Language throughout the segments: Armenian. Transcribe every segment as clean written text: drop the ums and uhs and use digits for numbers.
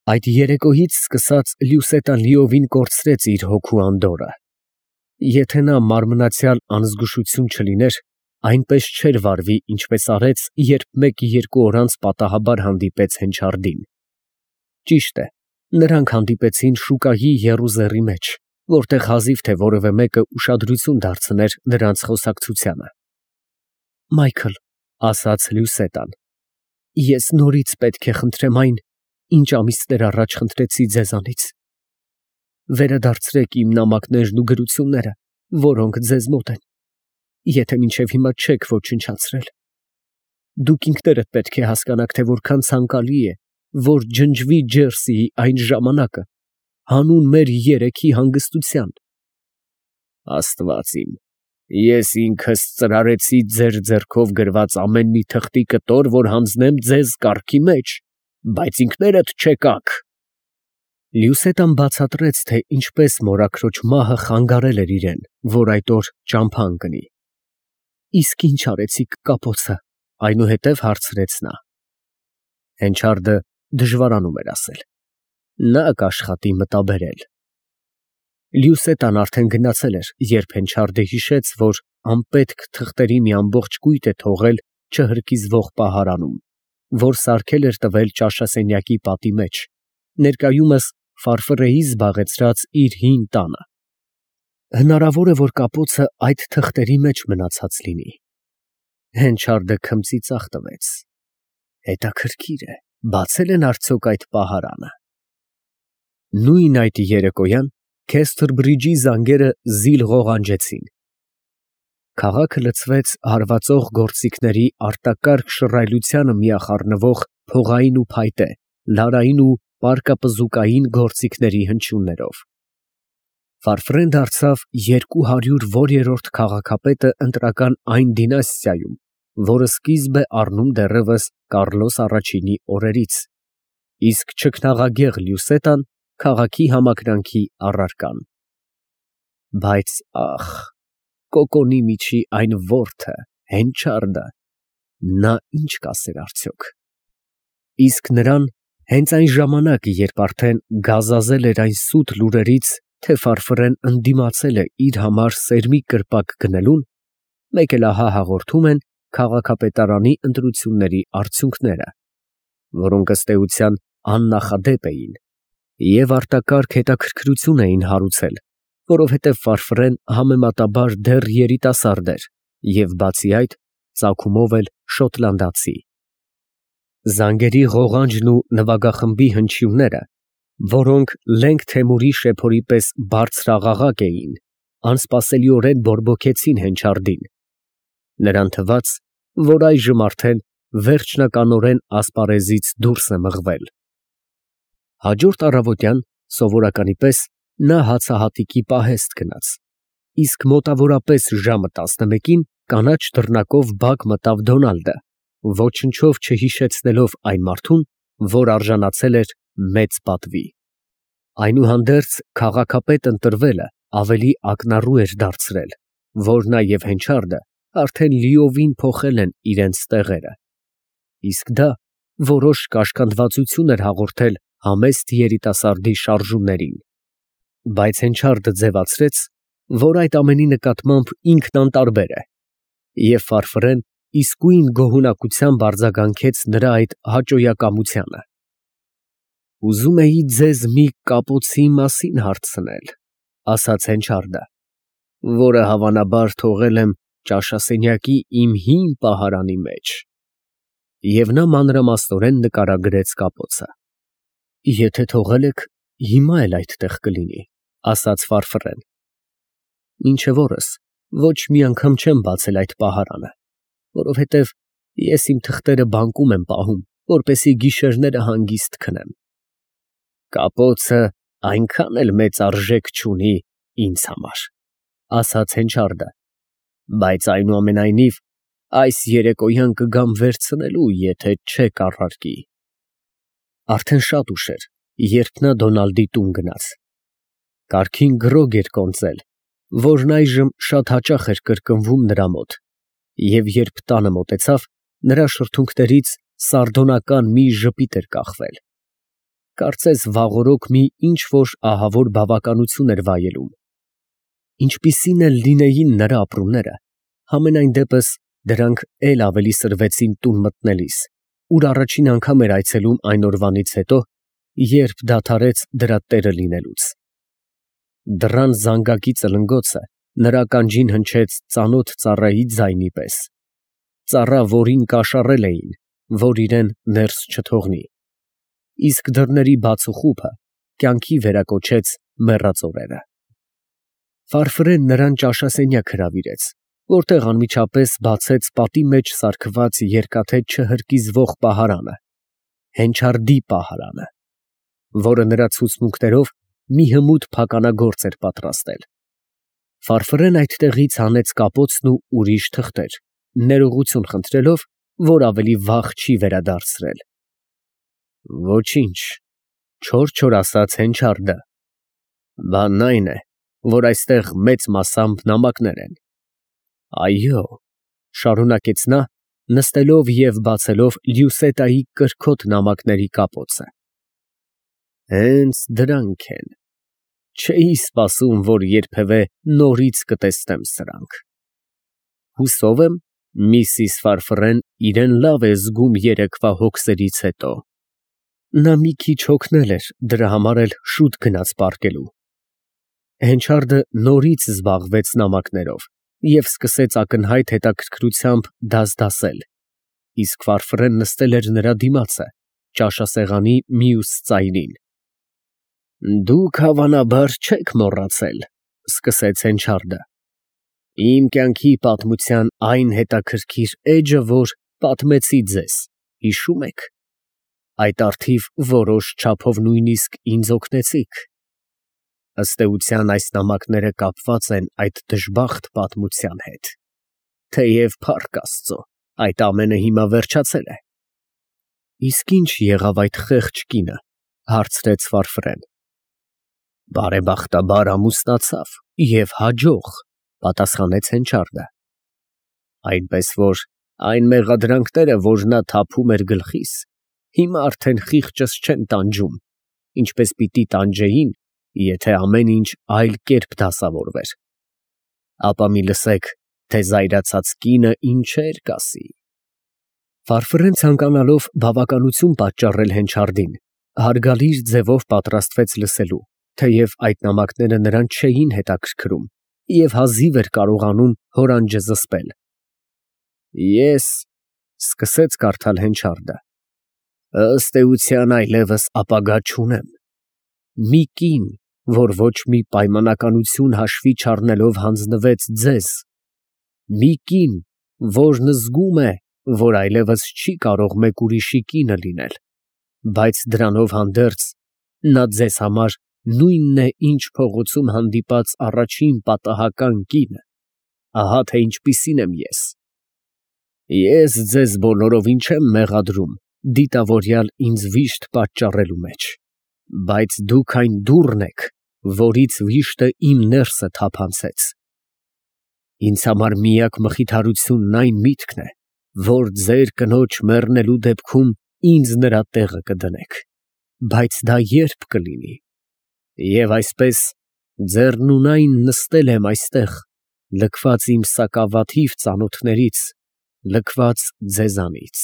Այդ երեկոյից սկսած Լյուսետան լիովին կորցրեց իր հոգու անդորրը։ Եթե նա մարմնացյալ անզգուշություն չլիներ, այնպես չէր վարվի, ինչպես արեց, երբ 1-2 օր անց պատահաբար հանդիպեց Հենչարդին։ Ճիշտ է, նրանք հանդիպեցին շուկայի եռուզեռի մեջ, որտեղ հազիվ թե որևէ մեկը ուշադրություն դարձներ նրանց խոսակցությանը։ Մայքլ, ասաց Լյուսետան, ես նորից պետք է խնդրեմ այն, ինչ ամիսներ առաջ խնդրեցի ձեզանից։ Վերադարձրեք իմ նամակներն ու գրությունները, որոնք ձեզ մոտ են, եթե մինչև հիմա չեք ոչնչացրել։ Դուք ինքներդ պետք է հասկանաք, թե որքան ցանկալի է, որ ջնջվի Ջերսիի այն ժամանակը, հանուն մեր երեքի հանգստության։ Աստված իմ, ես ինքս ծրարեցի ձեր ձեռքով գրված ամեն մի թղթի կտոր, որ հանձնեմ ձեզ կառքի մեջ, բայց ինքներդ չեկաք։ Լյուսետան բացատրեց, թե ինչպես մորաքրոջ մահը խանգարել էր իրեն, որ այդ օր ճամփա ընկնի։ Իսկ ինչ արեցիք կապոցը, այնուհետև հարցրեց նա։ Հենչարդը դժվարանում էր ասել։ Նա կաշխատի մտաբերել։ Լյուսետան արդեն գնացել էր, երբ Հենչարդը հիշեց, որ անպետք թղթերի մի ամբողջ կույտ է թողել չհրկիզվող պահարանում, որ սարքել էր տվել ճաշասենյակի պատի մեջ, ներկայումս Ֆարֆրեի զբաղեցրած իր հին տանը։ Հնարավոր է, որ կապոցը այդ թղթերի մեջ մնացած լինի։ Հենչարդը քմծիծաղ տվեց։ Հետաքրքիր է, բացել են արդյոք այդ պահարանը։ Նույն այդ երեկոյան Քեսթրբրիջի զանգերը զիլ ղողանջեցին։ Քաղաքը լցվեց հարվածող գործիքների արտակարգ շռայլությանը միախառնվող փողային ու փայտե, լարային ու պարկապզուկային գործիքների հնչյուններով։ Ֆարֆրեն դարձավ 200 որերորդ քաղաքապետը ընտրական այն դինաստիայում, որը սկիզբ է առնում դեռևս Կառլոս առաջինի օրերից, իսկ չքնաղագեղ Լյուսետան քաղաքի համակրանքի առարկան։ Բայց ախ, կոկոնի միջի այն որդը, Հենչարդը, նա ինչ կասեր արդյոք։ Իսկ նրան հենց այն ժամանակ, երբ արդեն գազազել էր այն սուտ լուրերից, թե Ֆարֆրեն ընդդիմացել է իր համար սերմի կրպակ գնելուն, մեկ էլ ահա հաղորդում են քաղաքապետարանի ընտրությունների արդյունքները, որոնք ըստ էության աննախադեպ էին և արտակարգ հետաքրքրություն էին հարուցել, որովհետև Ֆարֆրեն համեմատաբար դեռ երիտասարդ էր և բացի այդ ծագումով էլ շոտլանդացի։ Զանգերի ղողանջն ու նվագախմբի հնչյունները, որոնք Լենգ Թեմուրի շեփորի պես բարձրաղաղակ էին, անսպասելիորեն բորբոքեցին Հենչարդին։ Նրան թվաց, որ այժմ արդեն վերջնականորեն ասպարեզից դուրս է մղվել։ Հաջորդ առավոտյան, սովորականի պես, նա հացահատիկի պահեստ գնաց, իսկ մոտավորապես ժամը 11-ին կանաչ դռնակով բակ մտավ Դոնալդը, ոչնչով չհիշեցնելով այն մարդուն, որ արժանացել էր մեծ պատվի։ Այնուհանդերձ քաղաքապետ ընտրվելը ավելի ակնառու էր դարձրել, որ նա և Հենչարդը արդեն լիովին փոխել են իրենց տեղերը, իսկ դա որոշ կաշկանդվածություն էր հաղորդել համեստ երիտասարդի շարժումներին։ Բայց Հենչարդը ձևացրեց, որ այդ ամենի նկատմամբ ինքն անտարբեր է, և Ֆարֆրեն իսկույն գոհունակությամբ արձագանքեց նրա այդ հաճոյակամությանը։ Ուզում էի ձեզ մի կապոցի մասին հարցնել, ասաց Հենչարդը, որը հավանաբար թողել եմ ճաշասենյակի իմ հին պահարանի մեջ։ Եվ նա մանրամասնորեն նկարագրեց կապոցը։ Եթե թողել եք, հիմա էլ այդտեղ կլինի, ասաց Ֆարֆրեն։ Մինչև օրս ոչ մի անգամ չեմ բացել այդ պահարանը, որովհետև ես իմ թղթերը բանկում եմ պահում, որպեսզի գիշերները հանգիստ քնեմ։ Կապոցը այնքան էլ մեծ արժեք չունի ինձ համար, ասաց Հենչարդը, բայց այնուամենայնիվ այս երեկոյան կգամ վերցնելու, եթե չեք առարկի։ Արդեն շատ ուշ էր, երբ նա Դոնալդի տուն գնաց։ Կառքին գրոգ էր կոնծել, որն այժմ շատ հաճախ էր կրկնվում նրա մոտ, և երբ տանը մոտեցավ, նրա շրթունքներից սարդոնական մի ժպիտ էր կախվել։ Կարծես վաղօրոք մի ինչ-որ ահավոր բավականություն էր վայելում։ Ինչպիսին էլ լինեին նրա ապրումները, համենայն դեպս դրանք էլ ավելի սրվեցին տուն մտնելիս, ուր առաջին անգամ էր այցելում այն օրվանից հետո, երբ դադարեց դրա տերը լինելուց։ Դռան զանգակի ծլնգոցը նրա ականջին հնչեց ծանոթ ծառայի ձայնի պես, ծառա, որին կաշառել էին, որ իրեն ներս չթողնի, իսկ դռների բացուխուփը կյանքի վերակոչեց մեռած օրերը։ Ֆարֆրեն նրան ճաշասենյակ հրավիրեց, որտեղ անմիջապես բացեց պատի մեջ սարքված երկաթե չհրկիզվող պահարանը, հենչարդի պահարանը, որը նրա ցուցմունքներով մի հմուտ փականագործ էր պատրաստել։ Ֆարֆրեն այդտեղից հանեց կապոցն ու ուրիշ թղթեր, ներողություն խնդրելով, որ ավելի վաղ չի վերադարձրել։ Ոչինչ, չոր ասած հենչարդը։ Բանն այն է, որ այստեղ մեծ մասամբ նամակներ են։ Այո, շարունակեց նա, նստելով և բացելով Լյուսետայի կրքոտ նամակների կապոցը։ Հենց դրանք են։ Չէի սպասում, որ երբևէ նորից կտեսնեմ սրանք։ Հուսով եմ, միսիս Ֆարֆրեն իրեն լավ է զգում երեկվա հոգսերից հետո։ Նա մի քիչ հոգնել էր, դրա համար էլ շուտ գնաց պառկելու։ Հենչարդը նորից զբաղվեց նամակներով և սկսեց ակնհայտ հետաքրքրությամբ դասդասել, իսկ Ֆարֆրեն նստել էր նրա դիմացը, ճաշասեղանի մյուս ծայրին։ Դուք հավանաբար չեք մոռացել, սկսեց Հենչարդը, իմ կյանքի պատմության այն հետաքրքիր էջը, որ պատմեցի ձեզ, հիշում եք։ Այդ առթիվ որոշ չափով նույնիսկ ինձ օգնեցիք։ Ըստ էության այս նամակները կապված են այդ դժբախտ պատմության հետ, թեև փառք Աստծո, այդ ամենը հիմա վերջացել է։ Իսկ ինչ եղավ այդ խեղճ կինը, հարցրեց Ֆարֆրեն։ Բարեբախտաբար ամուսնացավ և հաջող, պատասխանեց Հենչարդը։ Այնպես որ այն մեղադրանքները, որ նա թափում էր գլխիս, հիմա արդեն խիղճս չեն տանջում, ինչպես պիտի տանջեին, եթե ամեն ինչ այլ կերպ դասավորվեր։ Ապա մի լսեք, թե զայրացած կինը ինչեր կասի։ Ֆարֆրեն ցանկանալով բավականություն պատճառել Հենչարդին, հարգալից ձևով պատրաստվեց լսելու, թեև այդ նամակները նրան չէին հետաքրքրում և հազիվ էր կարողանում հորանջը զսպել։ Ես սկսեց կարդալ Հենչարդը. ըստ էության այլևս ապագա չունեմ։ Մի կին, որ ոչ մի պայմանականություն հաշվի չառնելով հանձնվեց ձեզ, մի կին, որն զգում է, որ այլևս չի կարող մեկ ուրիշի կինը լինել, բայց դրանով հանդերձ նա ձեզ համար նույնն է, ինչ փողոցում հանդիպած առաջին պատահական կինը, ահա թե ինչպիսին եմ ես։ Ես ձեզ բոլորովին չեմ մեղադրում դիտավորյալ ինձ վիշտ պատճառելու մեջ, բայց դուք այն դուռն եք, որից վիշտը իմ ներսը թափանցեց։ Ինձ համար միակ մխիթարությունն այն միտքն է, որ ձեր կնոջ մեռնելու դեպքում ինձ նրա տեղը կդնեք, բայց դա երբ կլինի։ Եվ այսպես ձեռնունայն նստել եմ այստեղ, լքված իմ սակավաթիվ ծանոթներից, լքված ձեզանից։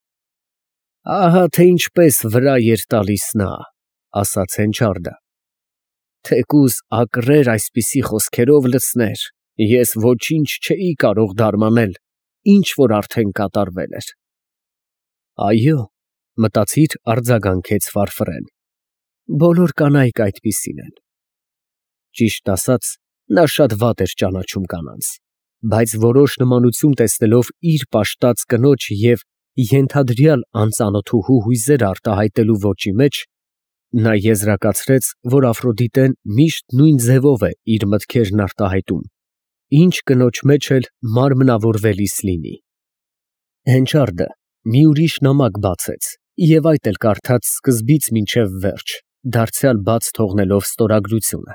Ահա թե ինչպես վրա էր տալիս նա, ասաց Հենչարդը։ Թեկուզ ակռեր այսպիսի խոսքերով լցներ, ես ոչինչ չէի կարող դարմանել, ինչ որ արդեն կատարվել էր։ Այո, մտածիր, արձագանքեց Ֆարֆրեն, բոլոր կանայք այդպիսին են։ Ճիշտ ասած, նա շատ վատ էր ճանաչում կանանց, բայց որոշ նմանություն տեսնելով իր պաշտած կնոջ և ենթադրյալ անծանոթուհու հույզեր արտահայտելու ոճի մեջ, նա եզրակացրեց, որ Աֆրոդիտեն միշտ նույն ձևով է իր մտքերն արտահայտում, ինչ կնոջ մեջ էլ մարմնավորվելիս լինի։ Հենչարդը մի ուրիշ նամակ բացեց և այդ էլ կարդաց սկզբից մինչև վերջ, դարձյալ բաց թողնելով ստորագրությունը։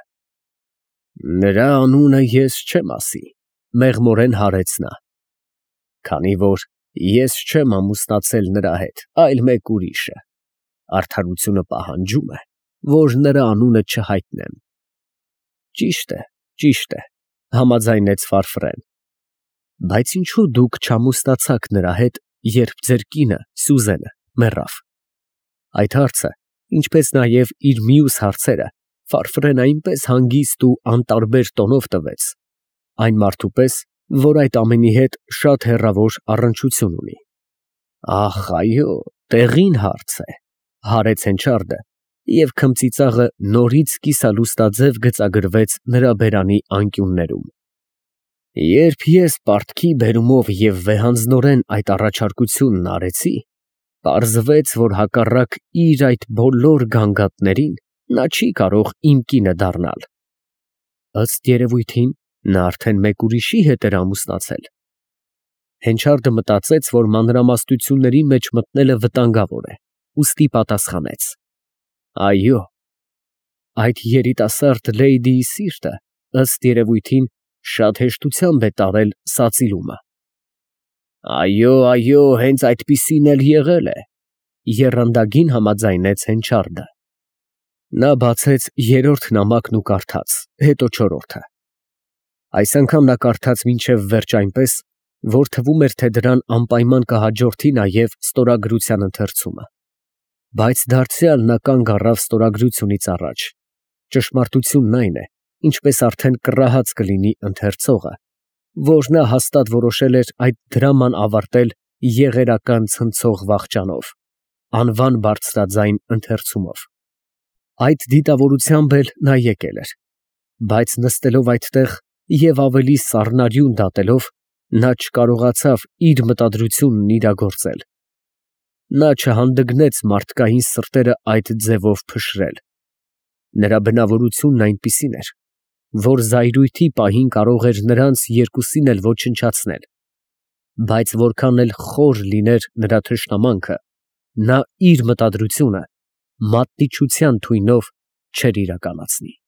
Նրա անունը ես չեմ ասի, մեղմորեն հարեց նա, քանի որ ես չեմ ամուսնացել նրա հետ, այլ մեկ ուրիշը։ Արդարությունը պահանջում է, որ նրա անունը չհայտնեմ։ Ճիշտ է, համաձայնեց Ֆարֆրեն։ Բայց ինչու դուք չամուսնացաք նրա հետ, երբ ձեր կինը, Սյուզենը, մեռավ։ Այդ հարցը, ինչպես նաև իր մյուս հարցերը, Ֆարֆրեն այնպես հանգիստ ու անտարբեր տոնով տվեց, այն մարդու պես, որ այդ ամենի հետ շատ հեռավոր առնչություն ունի։ Ախ, այո, տեղին հարց է, հարեց Հենչարդը, և քմծիծաղը նորից կիսալուստաձև գծագրվեց նրա բերանի անկյուններում։ Երբ ես պարտքի բերումով և վեհանձնորեն այդ առաջարկությունն արեցի, պարզվեց, որ հակառակ իր այդ բոլոր գանգատներին, նա չի կարող իմ կինը դառնալ։ Ըստ երևույթին, նա արդեն մեկ ուրիշի հետ էր ամուսնացել։ Հենչարդը մտածեց, որ մանրամասնությունների մեջ մտնելը վտանգավոր է, ուստի պատասխանեց. Այո, այդ երիտասարդ լեյդիի սիրտը, ըստ երևույթին, շատ հեշտությամբ է տարել սածիլումը։ Այո, հենց այդպիսին էլ եղել է, եռանդագին համաձայնեց Հենչարդը։ Նա բացեց երրորդ նամակն ու կարդաց, հետո չորրորդը։ Այս անգամ նա կարդաց մինչև վերջ այնպես, որ թվում էր, թե դրան անպայման կհաջորդի նաև ստորագրության ընթերցումը։ Բայց դարձյալ նա կանգ առավ ստորագրությունից առաջ։ Ճշմարտությունն այն է, ինչպես արդեն կռահած կլինի ընթերցողը, որ նա հաստատ որոշել էր այդ դրաման ավարտել եղերական ցնցող վախճանով, անվան բարձրաձայն ընթերցումով։ Այդ դիտավորությամբ էլ նա եկել էր, բայց նստելով այդտեղ և ավելի սառնարյուն դատելով, նա չկարողացավ իր մտադրությունն իրագործել։ Նա չհանդգնեց մարդկային սրտերը այդ ձևով փշրել։ Նրա բնավորությունն այնպիսին էր, որ զայրույթի պահին կարող էր նրանց երկուսին էլ ոչնչացնել, բայց որքան էլ խոր լիներ նրա թշնամանքը, նա իր մտադրությունը մատնիչության թույնով չէր իրականացնի։